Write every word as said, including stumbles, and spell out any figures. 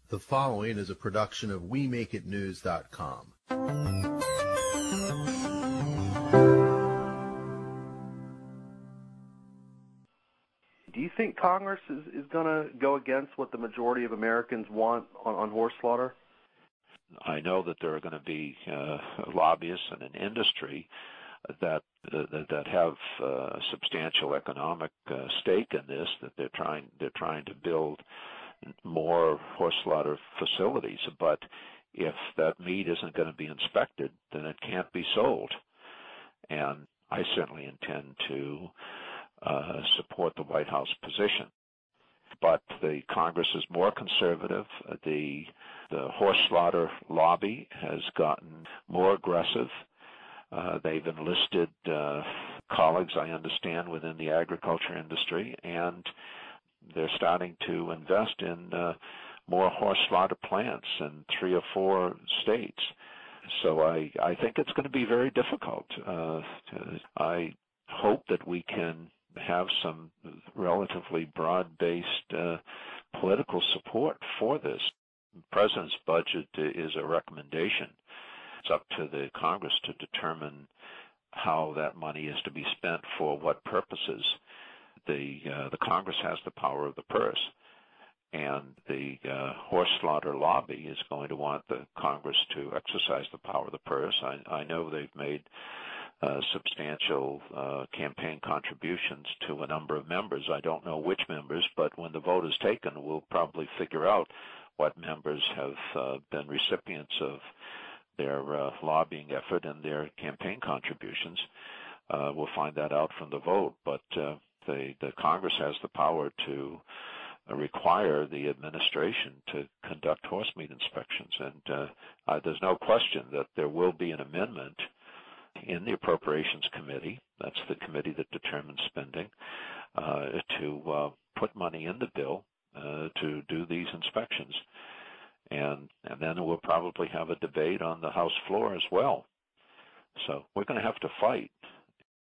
The following is a production of we make it news dot com. Do you think Congress is, is going to go against what the majority of Americans want on, on horse slaughter? I know that there are going to be uh, lobbyists and an industry that uh, that have uh, substantial economic uh, stake in this. That they're trying they're trying to build more horse slaughter facilities. But if that meat isn't going to be inspected, then it can't be sold. And I certainly intend to uh, support the White House position. But the Congress is more conservative. The the horse slaughter lobby has gotten more aggressive. Uh, they've enlisted uh, colleagues, I understand, within the agriculture industry, and they're starting to invest in uh, more horse slaughter plants in three or four states. So I, I think it's going to be very difficult. Uh, to, I hope that we can have some relatively broad-based uh, political support for this. The President's budget is a recommendation. It's up to the Congress to determine how that money is to be spent for what purposes. The uh, the Congress has the power of the purse, and the uh, horse slaughter lobby is going to want the Congress to exercise the power of the purse. I, I know they've made uh, substantial uh, campaign contributions to a number of members. I don't know which members, but when the vote is taken, we'll probably figure out what members have uh, been recipients of their uh, lobbying effort and their campaign contributions. Uh, we'll find that out from the vote, but uh, the, the Congress has the power to uh, require the administration to conduct horse meat inspections, and uh, uh, there's no question that there will be an amendment in the Appropriations Committee, that's the committee that determines spending, uh, to uh, put money in the bill uh, to do these inspections. And, and then we'll probably have a debate on the House floor as well. So we're going to have to fight